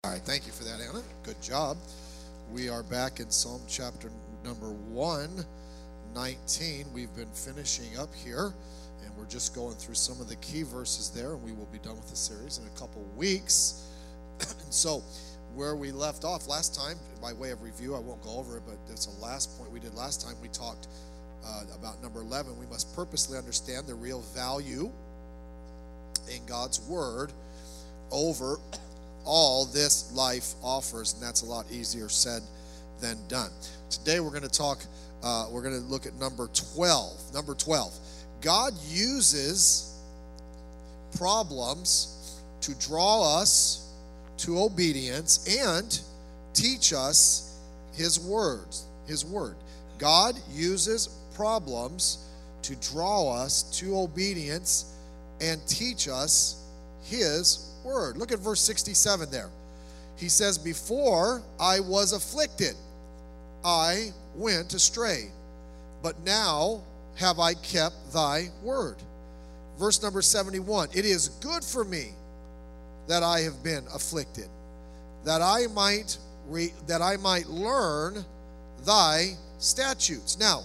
All right, thank you for that, Anna. Good job. We are back in Psalm chapter number 119. We've been finishing up here, and we're just going through some of the key verses there, and we will be done with the series in a couple weeks. And so, where we left off last time, by way of review, I won't go over it, but it's the last point we did last time. We talked about number 11. We must purposely understand the real value in God's Word over all this life offers, and that's a lot easier said than done. Today we're going to talk, we're going to look at number 12. Number 12. God uses problems to draw us to obedience and teach us His words. His Word. God uses problems to draw us to obedience and teach us His Word. Look at verse 67 there. He says, before I was afflicted, I went astray, but now have I kept thy word. Verse number 71, it is good for me that I have been afflicted, that I might learn thy statutes. Now,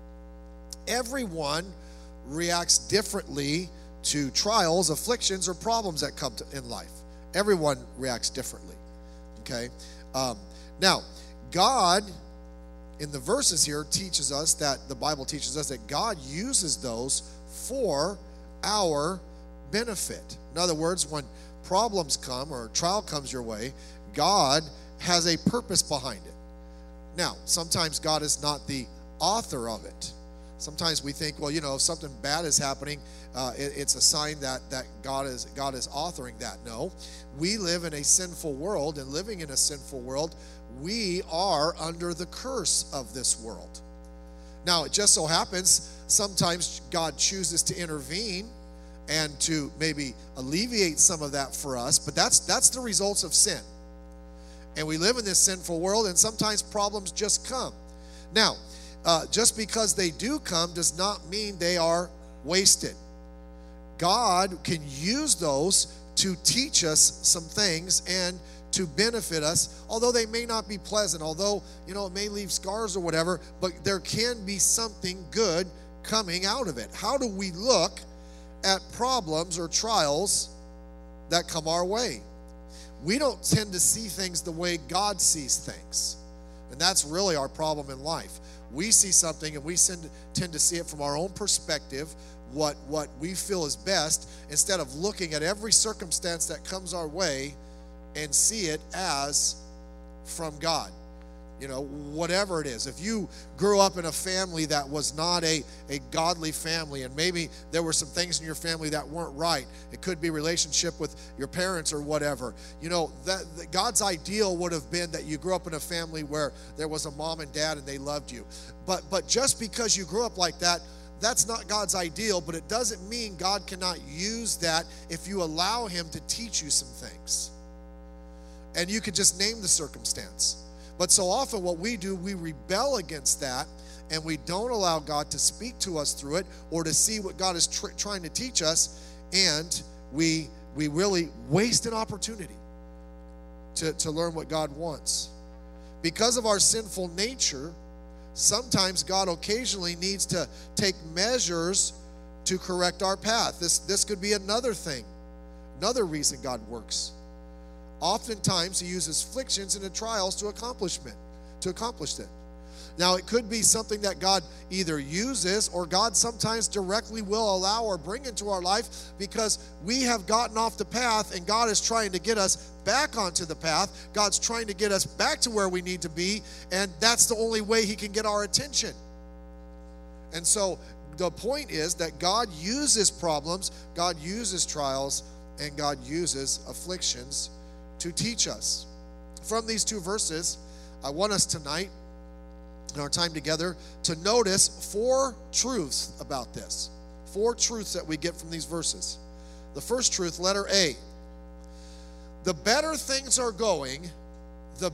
everyone reacts differently to trials, afflictions, or problems that come in life. Everyone reacts differently. Okay? Now, God, in the verses here, teaches us that, the Bible teaches us that God uses those for our benefit. In other words, when problems come or a trial comes your way, God has a purpose behind it. Now, sometimes God is not the author of it. Sometimes we think, well, you know, if something bad is happening, it's a sign that God is authoring that. No, we live in a sinful world, and living in a sinful world, we are under the curse of this world. Now, it just so happens sometimes God chooses to intervene and to maybe alleviate some of that for us, but that's the results of sin. And we live in this sinful world, and sometimes problems just come. Now, just because they do come does not mean they are wasted. God can use those to teach us some things and to benefit us, although they may not be pleasant, although, you know, it may leave scars or whatever, but there can be something good coming out of it. How do we look at problems or trials that come our way? We don't tend to see things the way God sees things. And that's really our problem in life. We see something and we tend to see it from our own perspective, what we feel is best, instead of looking at every circumstance that comes our way and see it as from God. You know, whatever it is. If you grew up in a family that was not a godly family, and maybe there were some things in your family that weren't right, it could be relationship with your parents or whatever. You know, that God's ideal would have been that you grew up in a family where there was a mom and dad and they loved you. But just because you grew up like that, that's not God's ideal, but it doesn't mean God cannot use that if you allow Him to teach you some things. And you could just name the circumstance. But so often what we do, we rebel against that, and we don't allow God to speak to us through it or to see what God is trying to teach us, and we really waste an opportunity to learn what God wants. Because of our sinful nature, sometimes God occasionally needs to take measures to correct our path. This could be another thing, another reason God works. Oftentimes, He uses afflictions and trials to accomplish it. Now, it could be something that God either uses or God sometimes directly will allow or bring into our life because we have gotten off the path and God is trying to get us back onto the path. God's trying to get us back to where we need to be, and that's the only way He can get our attention. And so the point is that God uses problems, God uses trials, and God uses afflictions to teach us. From these two verses, I want us tonight, in our time together, to notice 4 truths about this. 4 truths that we get from these verses. The first truth, letter A. The better things are going, the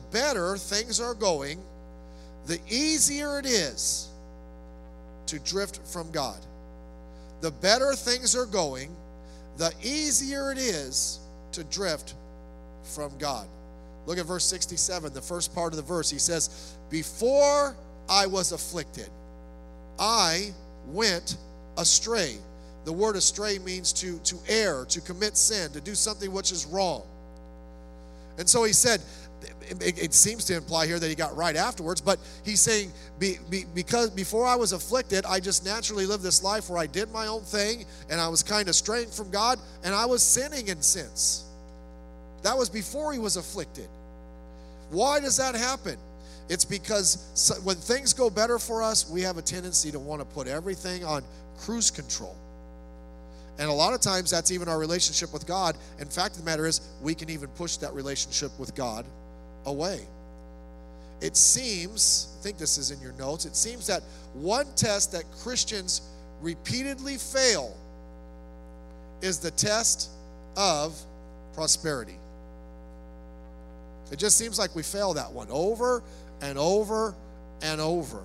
easier it is to drift from God. The better things are going, the easier it is to drift from God. Look at verse 67, the first part of the verse. He says, before I was afflicted, I went astray. The word astray means to err, to commit sin, to do something which is wrong. And so he said, it seems to imply here that he got right afterwards, but he's saying, because before I was afflicted, I just naturally lived this life where I did my own thing, and I was kind of straying from God, and I was sinning in sins. That was before he was afflicted. Why does that happen? It's because when things go better for us, we have a tendency to want to put everything on cruise control. And a lot of times that's even our relationship with God. And fact of the matter is, we can even push that relationship with God away. It seems, I think this is in your notes, it seems that one test that Christians repeatedly fail is the test of prosperity. It just seems like we fail that one over and over and over.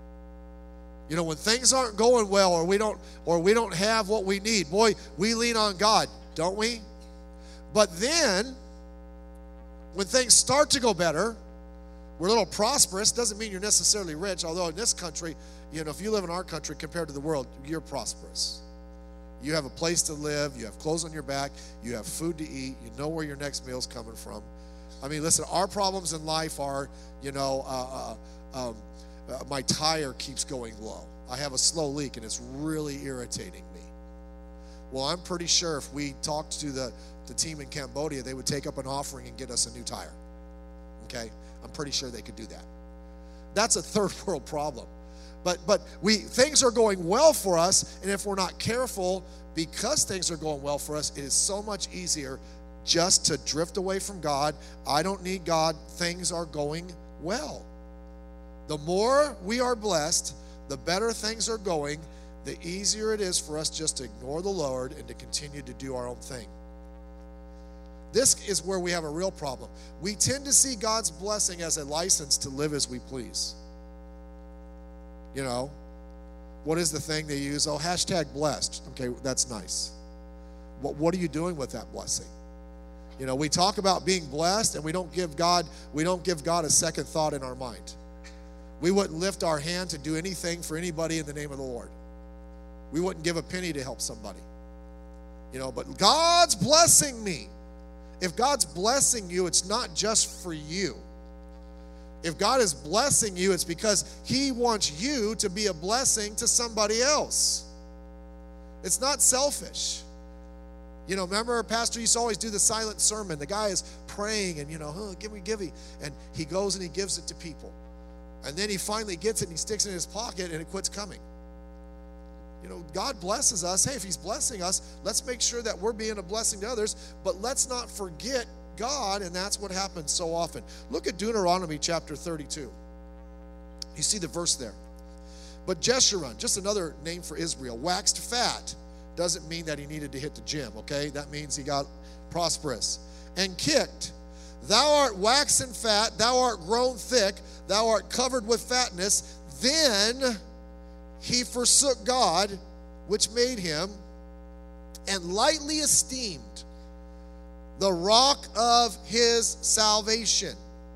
You know, when things aren't going well, or we don't have what we need, boy, we lean on God, don't we? But then, when things start to go better, we're a little prosperous. Doesn't mean you're necessarily rich, although in this country, you know, if you live in our country compared to the world, you're prosperous. You have a place to live, you have clothes on your back, you have food to eat, you know where your next meal's coming from. I mean, listen, our problems in life are, you know, my tire keeps going low. I have a slow leak, and it's really irritating me. Well, I'm pretty sure if we talked to the team in Cambodia, they would take up an offering and get us a new tire. Okay? I'm pretty sure they could do that. That's a third world problem. But things are going well for us, and if we're not careful, because things are going well for us, it is so much easier just to drift away from God. I don't need God. Things are going well. The more we are blessed, the better things are going, the easier it is for us just to ignore the Lord and to continue to do our own thing. This is where we have a real problem. We tend to see God's blessing as a license to live as we please. You know, what is the thing they use? Oh, hashtag blessed. Okay, that's nice. What are you doing with that blessing? You know, we talk about being blessed, and we don't give God a second thought in our mind. We wouldn't lift our hand to do anything for anybody in the name of the Lord. We wouldn't give a penny to help somebody. You know, but God's blessing me. If God's blessing you, it's not just for you. If God is blessing you, it's because He wants you to be a blessing to somebody else. It's not selfish. You know, remember Pastor used to always do the silent sermon. The guy is praying and, you know, oh, give me. And he goes and he gives it to people. And then he finally gets it and he sticks it in his pocket and it quits coming. You know, God blesses us. Hey, if He's blessing us, let's make sure that we're being a blessing to others. But let's not forget God, and that's what happens so often. Look at Deuteronomy chapter 32. You see the verse there. But Jeshurun, just another name for Israel, waxed fat. Doesn't mean that he needed to hit the gym, okay? That means he got prosperous. And kicked. Thou art waxen fat, thou art grown thick, thou art covered with fatness. Then he forsook God, which made him, and lightly esteemed the rock of his salvation.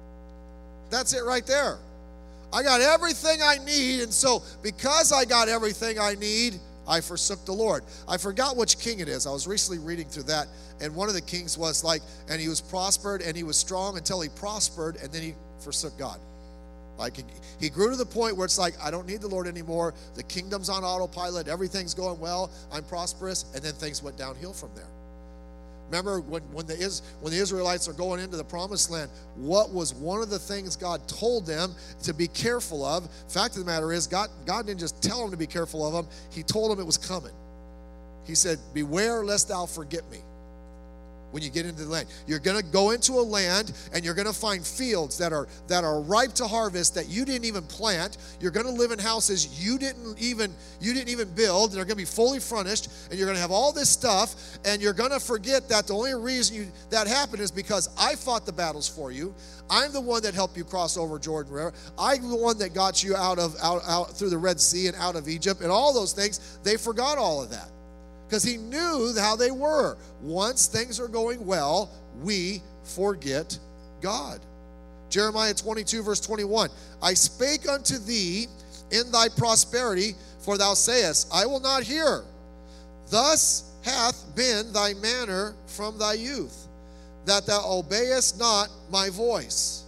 That's it right there. I got everything I need, and so because I got everything I need, I forsook the Lord. I forgot which king it is. I was recently reading through that, and one of the kings was like, and he was prospered, and he was strong until he prospered, and then he forsook God. Like he grew to the point where it's like, I don't need the Lord anymore. The kingdom's on autopilot. Everything's going well. I'm prosperous, and then things went downhill from there. Remember when the Israelites are going into the promised land, what was one of the things God told them to be careful of? Fact of the matter is, God didn't just tell them to be careful of them. He told them it was coming. He said, beware lest thou forget me. When you get into the land, you're going to go into a land and you're going to find fields that are ripe to harvest that you didn't even plant. You're going to live in houses you didn't even build. They're going to be fully furnished, and you're going to have all this stuff, and you're going to forget that the only reason that happened is because I fought the battles for you. I'm the one that helped you cross over Jordan River. I'm the one that got you out through the Red Sea and out of Egypt and all those things. They forgot all of that. Because he knew how they were. Once things are going well, we forget God. Jeremiah 22, verse 21. I spake unto thee in thy prosperity, for thou sayest, I will not hear. Thus hath been thy manner from thy youth, that thou obeyest not my voice.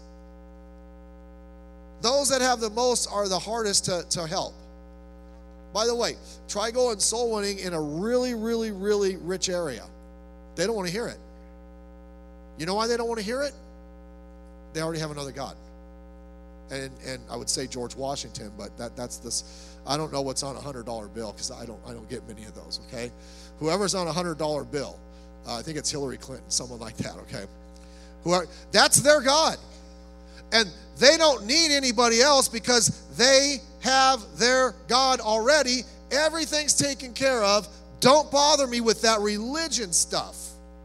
Those that have the most are the hardest to help. By the way, try going soul winning in a really, really, really rich area. They don't want to hear it. You know why they don't want to hear it? They already have another God. And I would say George Washington, but that's this. I don't know what's on a $100 bill because I don't get many of those, okay? Whoever's on a $100 bill, I think it's Hillary Clinton, someone like that, okay? That's their God. And they don't need anybody else because they have their God already. Everything's taken care of. Don't bother me with that religion stuff.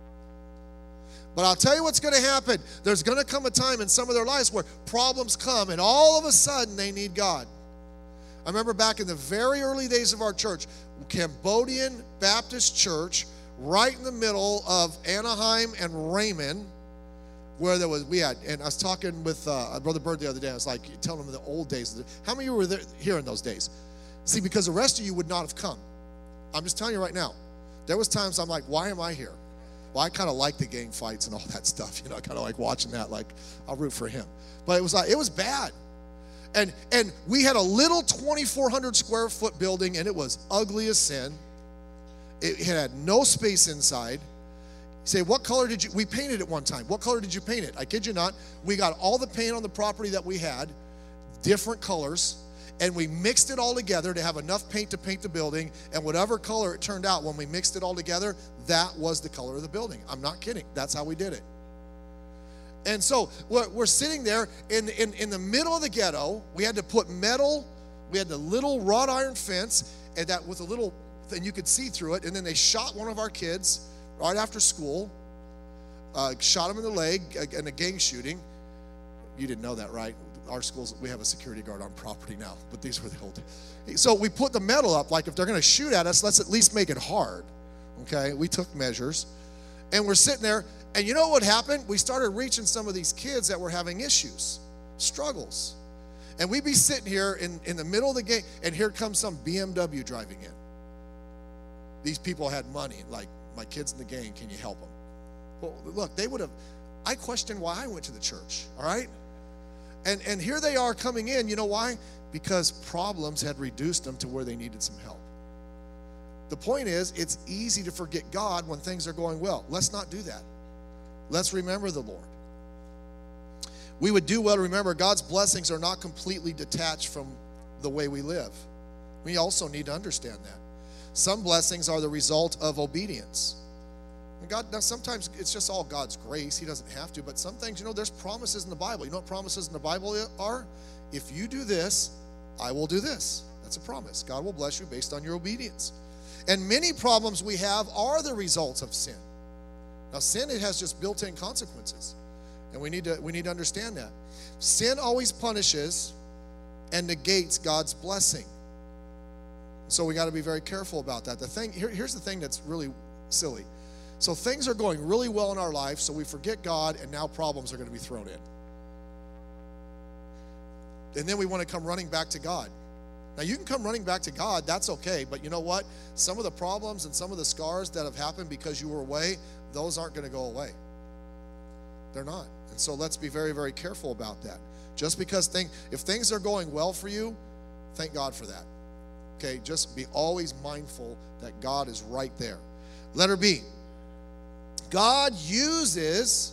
But I'll tell you what's going to happen. There's going to come a time in some of their lives where problems come and all of a sudden they need God. I remember back in the very early days of our church, Cambodian Baptist Church, right in the middle of Anaheim and Raymond, where and I was talking with Brother Bird the other day. I was like, telling him the old days. How many of you were there, here in those days? See, because the rest of you would not have come. I'm just telling you right now. There was times I'm like, why am I here? Well, I kind of like the gang fights and all that stuff. You know, I kind of like watching that. Like, I'll root for him. But it was bad. And we had a little 2,400 square foot building, and it was ugly as sin. It had no space inside. Say, what color did you, we painted it one time. What color did you paint it? I kid you not. We got all the paint on the property that we had, different colors, and we mixed it all together to have enough paint to paint the building, and whatever color it turned out when we mixed it all together, that was the color of the building. I'm not kidding. That's how we did it. And so we're sitting there in the middle of the ghetto. We had to put metal, we had the little wrought iron fence, and that with a little, and you could see through it, and then they shot one of our kids right after school, shot him in the leg in a gang shooting. You didn't know that, right? Our schools, we have a security guard on property now, but these were the old. So we put the metal up, like if they're going to shoot at us, let's at least make it hard, okay? We took measures, and we're sitting there, and you know what happened? We started reaching some of these kids that were having issues, struggles. And we'd be sitting here in the middle of the game, and here comes some BMW driving in. These people had money, like, my kid's in the gang, can you help them? Well, look, they would have, I questioned why I went to the church, all right? And here they are coming in, you know why? Because problems had reduced them to where they needed some help. The point is, it's easy to forget God when things are going well. Let's not do that. Let's remember the Lord. We would do well to remember God's blessings are not completely detached from the way we live. We also need to understand that. Some blessings are the result of obedience. And God, now sometimes it's just all God's grace. He doesn't have to, but some things, there's promises in the Bible. You know what promises in the Bible are? If you do this, I will do this. That's a promise. God will bless you based on your obedience. And many problems we have are the results of sin. Now, sin, it has just built-in consequences. And we need to understand that. Sin always punishes and negates God's blessing. So we got to be very careful about that. Here's the thing that's really silly. So things are going really well in our life, so we forget God, and now problems are going to be thrown in. And then we want to come running back to God. Now, you can come running back to God, that's okay, but you know what? Some of the problems and some of the scars that have happened because you were away, those aren't going to go away. They're not. And so let's be very, very careful about that. Just because if things are going well for you, thank God for that. Okay, just be always mindful that God is right there. Letter B. God uses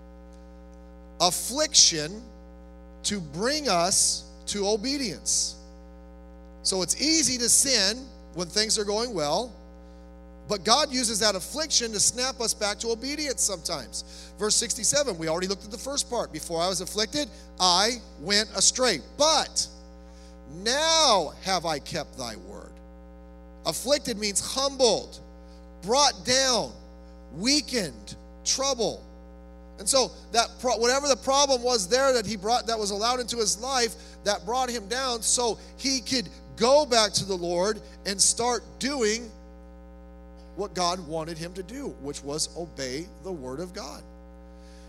affliction to bring us to obedience. So it's easy to sin when things are going well, but God uses that affliction to snap us back to obedience sometimes. Verse 67, we already looked at the first part. Before I was afflicted, I went astray. But now have I kept thy word. Afflicted means humbled, brought down, weakened, trouble. And so that whatever the problem was there that was allowed into his life, that brought him down so he could go back to the Lord and start doing what God wanted him to do, which was obey the word of God.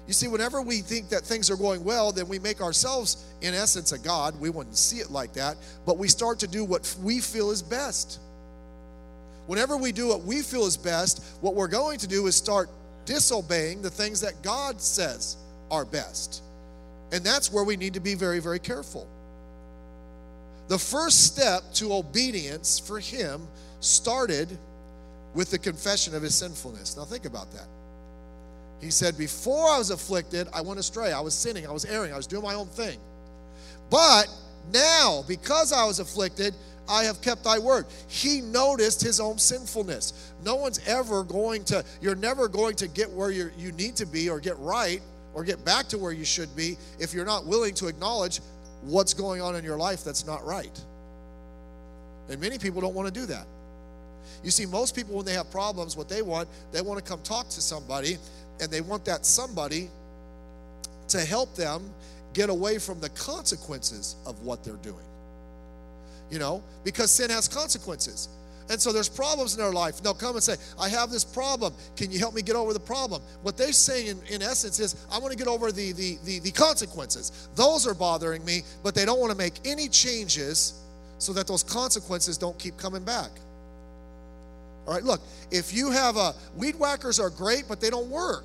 You see, whenever we think that things are going well, then we make ourselves, in essence, a God. We wouldn't see it like that, but we start to do what we feel is best. Whenever we do what we feel is best, what we're going to do is start disobeying the things that God says are best. And that's where we need to be very, very careful. The first step to obedience for him started with the confession of his sinfulness. Now think about that. He said, before I was afflicted, I went astray. I was sinning. I was erring. I was doing my own thing. But now, because I was afflicted, I have kept thy word. He noticed his own sinfulness. No one's ever going to, you're never going to get where you need to be or get right or get back to where you should be if you're not willing to acknowledge what's going on in your life that's not right. And many people don't want to do that. You see, most people, when they have problems, what they want to come talk to somebody, and they want that somebody to help them get away from the consequences of what they're doing. You know, because sin has consequences. And so there's problems in their life. And they'll come and say, I have this problem. Can you help me get over the problem? What they're saying in essence is, I want to get over the consequences. Those are bothering me, but they don't want to make any changes so that those consequences don't keep coming back. All right, look, if you have weed whackers are great, but they don't work.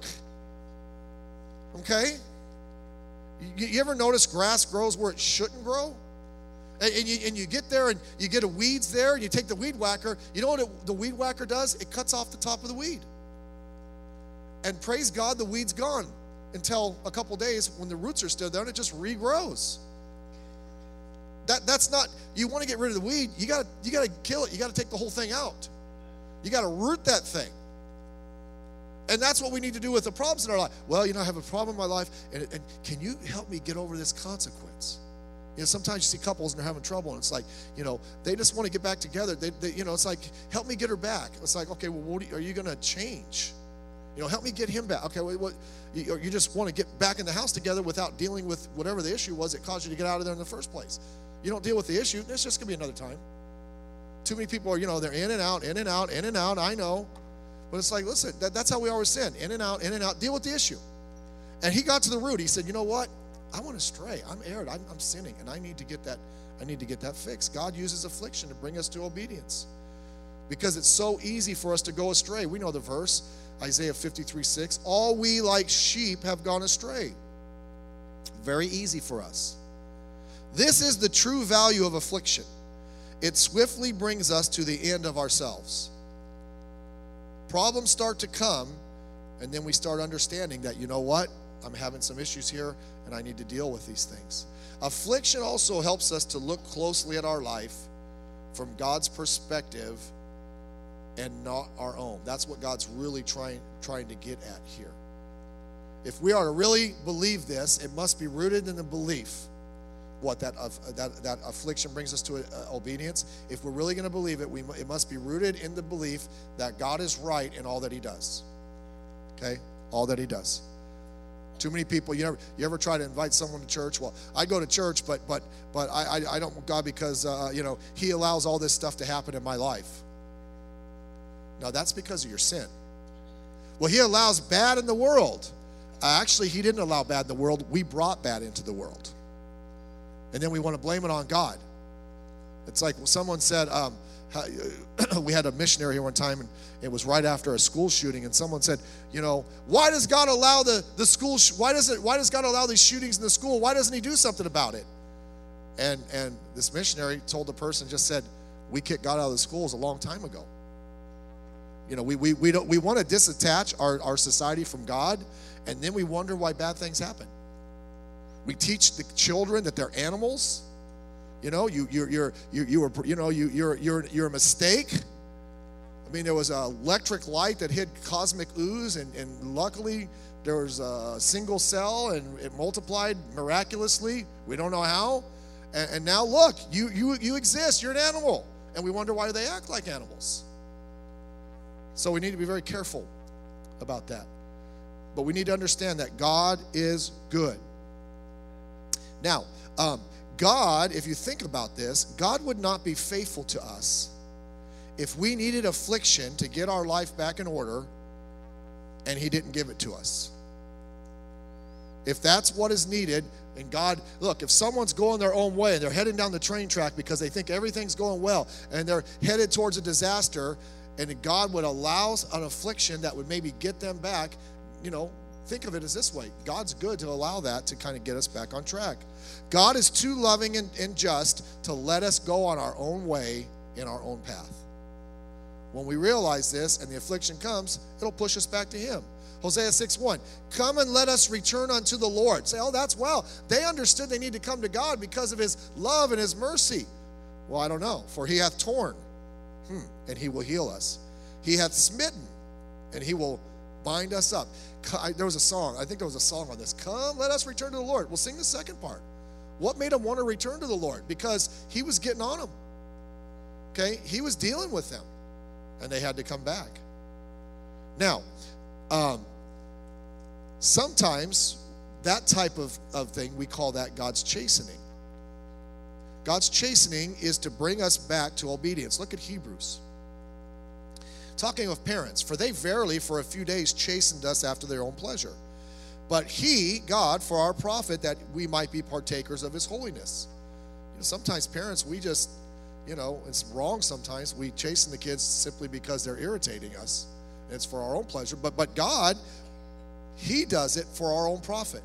Okay? You ever notice grass grows where it shouldn't grow? And you get there and you get a weeds there and you take the weed whacker. You know what the weed whacker does? It cuts off the top of the weed. And praise God, the weed's gone until a couple days when the roots are still there and it just regrows. That's not, you want to get rid of the weed, you gotta kill it. You gotta take the whole thing out. You gotta root that thing. And that's what we need to do with the problems in our life. Well, you know, I have a problem in my life, and can you help me get over this consequence? You know, sometimes you see couples and they're having trouble, and it's like, you know, they just want to get back together. They you know, it's like, help me get her back. It's like, okay, well, what are you going to change? You know, help me get him back. Okay, what? You just want to get back in the house together without dealing with whatever the issue was that caused you to get out of there in the first place. You don't deal with the issue, it's just going to be another time. Too many people are, you know, they're in and out, in and out, in and out, I know. But it's like, listen, that's how we always sin. In and out, deal with the issue. And he got to the root. He said, you know what? I want to stray. I'm erred. I'm sinning, and I need to get that fixed. God uses affliction to bring us to obedience because it's so easy for us to go astray. We know the verse, Isaiah 53:6. All we like sheep have gone astray. Very easy for us. This is the true value of affliction. It swiftly brings us to the end of ourselves. Problems start to come, and then we start understanding that, you know what? I'm having some issues here, and I need to deal with these things. Affliction also helps us to look closely at our life from God's perspective and not our own. That's what God's really trying to get at here. If we are to really believe this, it must be rooted in the belief that affliction brings us to obedience. If we're really going to believe it, it must be rooted in the belief that God is right in all that he does. Okay? All that he does. Too many people, you ever try to invite someone to church? Well, I go to church, but I don't want God because, you know, he allows all this stuff to happen in my life. No, that's because of your sin. Well, he allows bad in the world. Actually, he didn't allow bad in the world. We brought bad into the world. And then we want to blame it on God. It's like someone said, we had a missionary here one time, and it was right after a school shooting, and someone said, you know, why does God allow the school? Why does God allow these shootings in the school? Why doesn't he do something about it? And this missionary told the person, just said, we kicked God out of the schools a long time ago. You know, we want to disattach our society from God, and then we wonder why bad things happen. We teach the children that they're animals. You know, you're a mistake. I mean, there was an electric light that hid cosmic ooze, and luckily there was a single cell, and it multiplied miraculously. We don't know how. And now look, you exist. You're an animal, and we wonder why they act like animals. So we need to be very careful about that. But we need to understand that God is good. Now, God, if you think about this, God would not be faithful to us if we needed affliction to get our life back in order and he didn't give it to us. If that's what is needed, and God, look, if someone's going their own way and they're heading down the train track because they think everything's going well and they're headed towards a disaster, and God would allow an affliction that would maybe get them back, think of it as this way. God's good to allow that to kind of get us back on track. God is too loving and just to let us go on our own way in our own path. When we realize this and the affliction comes, it'll push us back to Him. Hosea 6:1, come and let us return unto the Lord. Say, oh, that's well. They understood they need to come to God because of His love and His mercy. Well, I don't know. For He hath torn, and He will heal us. He hath smitten, and He will bind us up. There was a song. I think there was a song on this. Come, let us return to the Lord. We'll sing the second part. What made them want to return to the Lord? Because He was getting on them. Okay? He was dealing with them, and they had to come back. Now, sometimes that type of thing, we call that God's chastening. God's chastening is to bring us back to obedience. Look at Hebrews. Talking of parents, for they verily for a few days chastened us after their own pleasure. But He, God, for our profit, that we might be partakers of His holiness. Sometimes parents, we just, it's wrong sometimes. We chasten the kids simply because they're irritating us. It's for our own pleasure. But God, He does it for our own profit.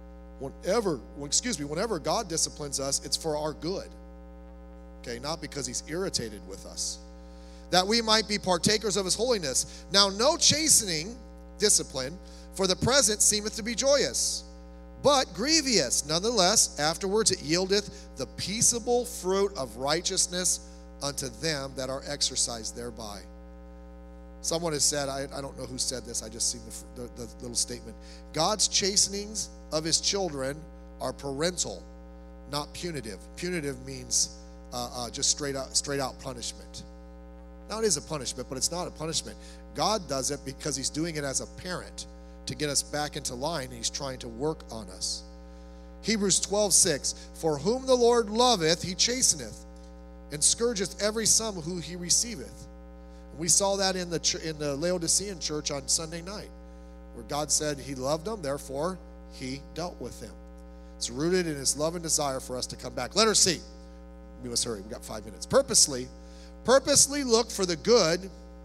Whenever God disciplines us, it's for our good. Okay, not because He's irritated with us. That we might be partakers of His holiness. Now, no chastening, discipline, for the present seemeth to be joyous, but grievous. Nonetheless, afterwards it yieldeth the peaceable fruit of righteousness unto them that are exercised thereby. Someone has said, I don't know who said this, I just seen the little statement. God's chastenings of His children are parental, not punitive. Punitive means just straight out punishment. Now, it is a punishment, but it's not a punishment. God does it because He's doing it as a parent to get us back into line, and He's trying to work on us. Hebrews 12:6, for whom the Lord loveth, He chasteneth, and scourgeth every son who He receiveth. We saw that in the Laodicean church on Sunday night, where God said He loved them, therefore He dealt with them. It's rooted in His love and desire for us to come back. Letter C. We must hurry. We've got 5 minutes. Purposely look for the good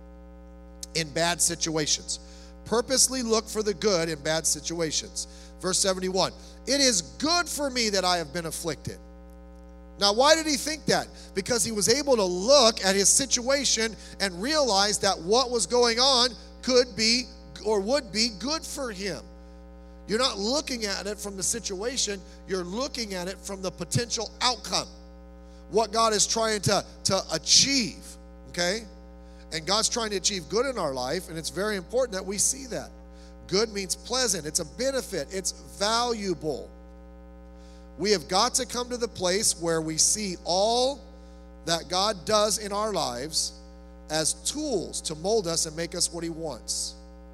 in bad situations. Purposely look for the good in bad situations. Verse 71, it is good for me that I have been afflicted. Now, why did he think that? Because he was able to look at his situation and realize that what was going on could be or would be good for him. You're not looking at it from the situation, you're looking at it from the potential outcome. What God is trying to achieve, okay? And God's trying to achieve good in our life, and it's very important that we see that. Good means pleasant, it's a benefit, it's valuable. We have got to come to the place where we see all that God does in our lives as tools to mold us and make us what He wants.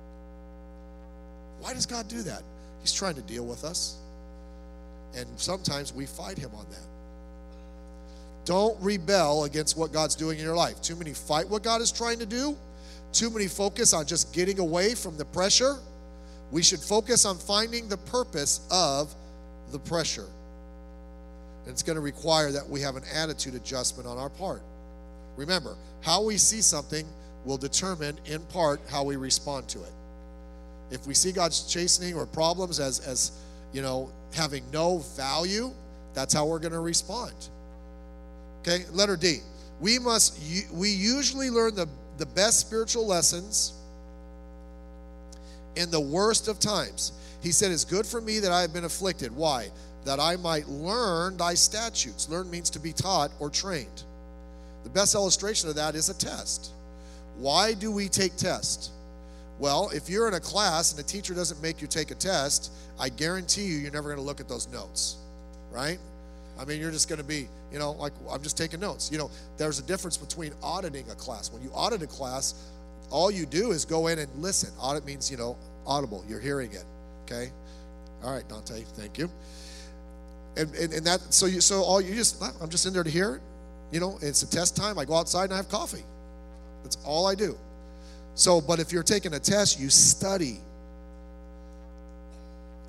Why does God do that? He's trying to deal with us. And sometimes we fight Him on that. Don't rebel against what God's doing in your life. Too many fight what God is trying to do. Too many focus on just getting away from the pressure. We should focus on finding the purpose of the pressure. And it's going to require that we have an attitude adjustment on our part. Remember, how we see something will determine, in part, how we respond to it. If we see God's chastening or problems as having no value, that's how we're going to respond. Okay, letter D. We usually learn the best spiritual lessons in the worst of times. He said, it's good for me that I have been afflicted. Why? That I might learn thy statutes. Learn means to be taught or trained. The best illustration of that is a test. Why do we take tests? Well, if you're in a class and the teacher doesn't make you take a test, I guarantee you're never going to look at those notes, right? I mean, you're just going to be, like, I'm just taking notes. There's a difference between auditing a class. When you audit a class, all you do is go in and listen. Audit means, audible. You're hearing it, okay? All right, Dante, thank you. And that, I'm just in there to hear it. It's a test time. I go outside and I have coffee. That's all I do. So, but if you're taking a test, you study.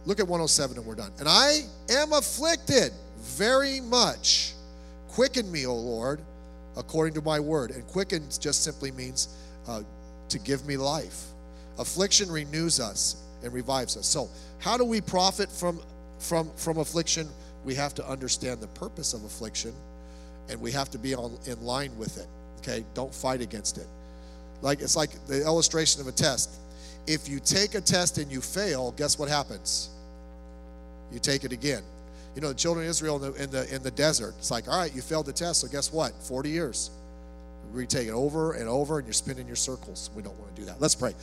Look at 107 and we're done. And I am afflicted very much. Quicken me, O Lord, according to my word. And quicken just simply means to give me life. Affliction renews us and revives us. So how do we profit from affliction? We have to understand the purpose of affliction, and we have to be in line with it. Okay, don't fight against it. It's like the illustration of a test. If you take a test and you fail, guess what happens? You take it again. You know, the children of Israel in the desert, it's like, all right, you failed the test, so guess what? 40 years. We take it over and over, and you're spinning your circles. We don't want to do that. Let's pray.